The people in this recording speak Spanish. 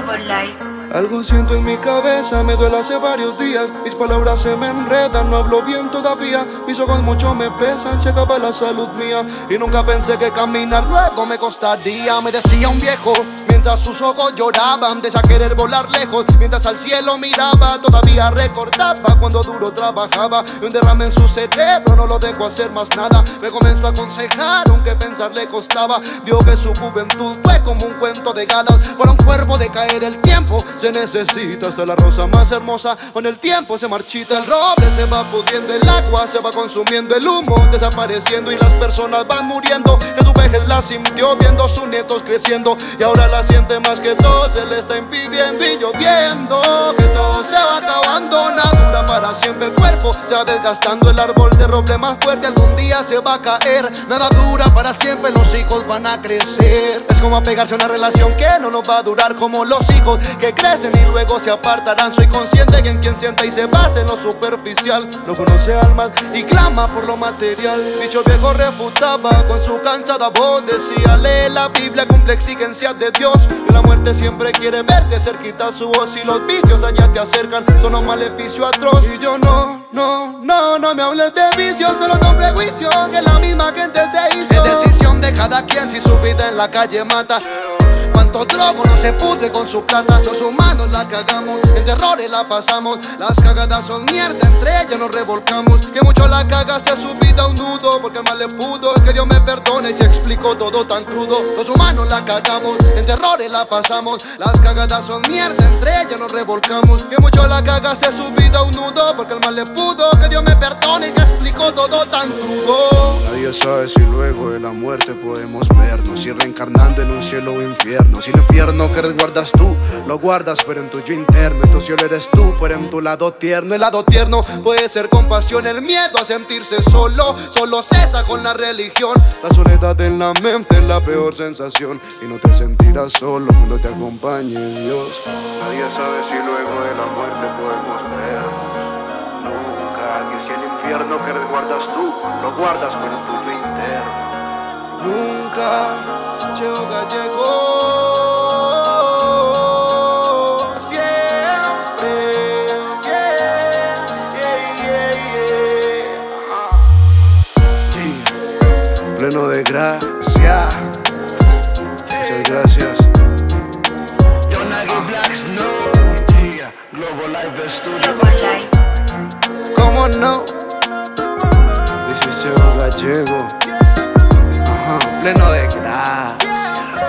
Life. Algo siento en mi cabeza, me duele hace varios días. Mis palabras se me enredan, no hablo bien todavía. Mis ojos mucho me pesan, se acaba la salud mía. Y nunca pensé que caminar luego me costaría. Me decía un viejo, mientras sus ojos lloraban, desea querer volar lejos. Mientras al cielo miraba, todavía recordaba cuando duro trabajaba. Y un derrame en su cerebro no lo dejó hacer más nada. Me comenzó a aconsejar, aunque pensar le costaba. Dijo que su juventud fue como un cuento de hadas. Para un cuervo de caer el tiempo se necesita. Hasta la rosa más hermosa con el tiempo se marchita. El roble se va pudiendo, el agua se va consumiendo, el humo desapareciendo y las personas van muriendo. En su vejez la sintió viendo a sus nietos creciendo y ahora la siente más que todo se le está impidiendo. Y yo viendo que todo se va acabando, nada dura para siempre. El cuerpo se va desgastando, el árbol de roble más fuerte algún día se va a caer. Nada dura para siempre, los hijos van a crecer. Es como apegarse a una relación que no nos va a durar, como los hijos que crecen y luego se apartarán. Soy consciente que en quien sienta y se basa en lo superficial no conoce almas y clama por lo material. Dicho viejo refutaba con su cansada voz, decía: lee la Biblia, cumple exigencias de Dios. Que la muerte siempre quiere verte cerquita su voz y los vicios allá te acercan, son un maleficio atroz. Y yo no me hables de vicios, solo son prejuicios que la misma gente se hizo. Es decisión de cada quien si su vida en la calle mata. Cuánto drogo no se pudre con su plata. Los humanos la cagamos, en terrores la pasamos. Las cagadas son mierda, entre ellas nos revolcamos. Que mucho la caga se ha subido a un nudo, porque el mal le pudo. Que Dios me perdone y se explicó todo tan crudo. Los humanos la cagamos, en terrores la pasamos. Las cagadas son mierda, entre ellas nos revolcamos. Que mucho la caga se ha subido a un nudo, porque el mal le pudo. Que Dios me perdone y se explicó todo tan crudo. Nadie sabe si luego de la muerte podemos vernos, si reencarnando en un cielo o infierno. Si el infierno que resguardas tú, lo guardas pero en tuyo interno. En tu cielo eres tú, pero en tu lado tierno. El lado tierno puede ser compasión, el miedo a sentirse solo cesa con la religión. La soledad en la mente es la peor sensación, y no te sentirás solo cuando te acompañe Dios. Nadie sabe si luego de la muerte podemos vernos. Nunca, que si el infierno que resguardas tú, lo guardas pero en tuyo interno. Nunca, Cheo Gallego. Pleno de gracia. Muchas gracias. Global Life. ¿Cómo no? This is Cheo Gallego. Pleno de gracia.